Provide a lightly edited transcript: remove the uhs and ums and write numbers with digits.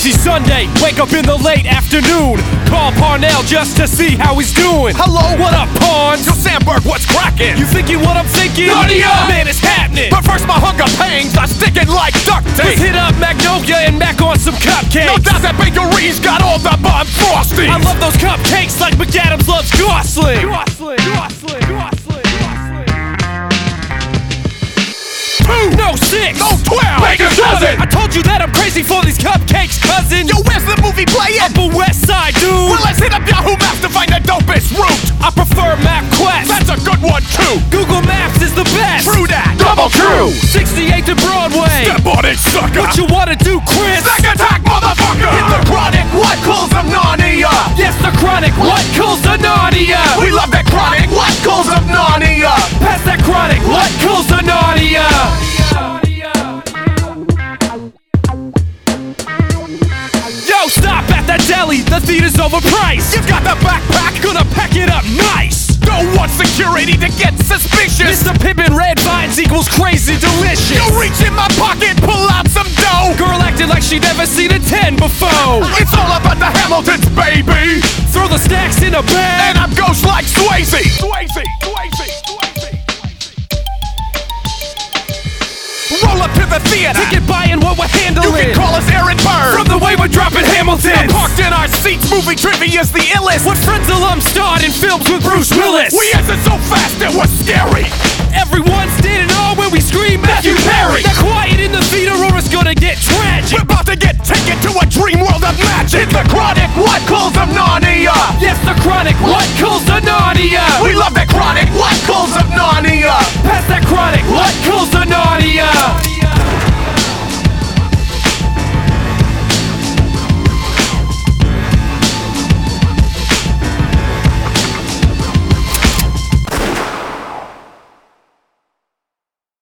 Lazy Sunday, wake up in the late afternoon. Call Parnell just to see how he's doing. Hello? What up, Pawns? Yo, Sandberg, what's cracking? You thinking what I'm thinking? Naughty up! Man, it's happening. But first my hunger pangs are sticking like duct Let's tape. hit up Magnolia and Mac on some cupcakes. No doubt that bakery's got all the bomb frosties. I love those cupcakes like McAdams loves Gosling. Gosling, Gosling, Gosling, Gosling. 2, No 6, no 12, Baker's dozen. I told you that I'm crazy for these cupcakes, cousin. Yo, where's the movie playing? Upper West Side, dude. Well, let's hit up Yahoo Maps to find the dopest route. I prefer MapQuest. That's a good one too. Google Maps is the best. True that. Double true. 68 to Broadway. Step on it, sucker. What you wanna do, Chris? Back attack, motherfucker. Hit the chronic. What calls them Narnia? Yes, the Chronic. What kills the Narnia? We love that chronic. What calls them Narnia? Pass that Chronic. What kills the Narnia? Yo, stop at the deli. The theater's overpriced. You got the backpack. Gonna pack it up nice. Don't want security to get suspicious. Mr. Pippin Red Vines equals crazy delicious. You reach in my pocket, pull out some dough. Girl acted like she'd never seen a 10 before. It's all about the Hamiltons, baby. Throw the snacks in a bag. And I'm ghost like Swayze. Swayze, Swayze, Swayze. Roll up to the theater. Ticket buying what we're handling. You can call us Aaron Burr. From the way we're dropping Hamilton. Parked in our seats, movie trivia's the illest. What Friends alum starred in films with Bruce Willis. We answered so fast it was scary. Everyone's standing on when we scream Matthew Perry. Now quiet in the theater or it's gonna get tragic. We're about to get taken to a dream world of magic. Hit the chronic, what calls them Narnia? Yes, the Chronic. What kills the